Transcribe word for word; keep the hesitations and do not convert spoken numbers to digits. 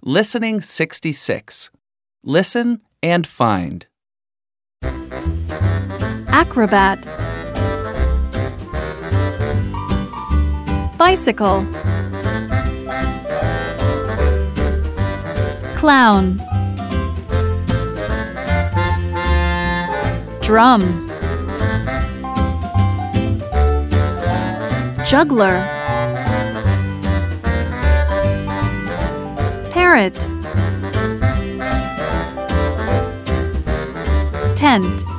Listening sixty-six. Listen and find. Acrobat. Bicycle. Clown. Drum. Juggler. Parrot. Tent.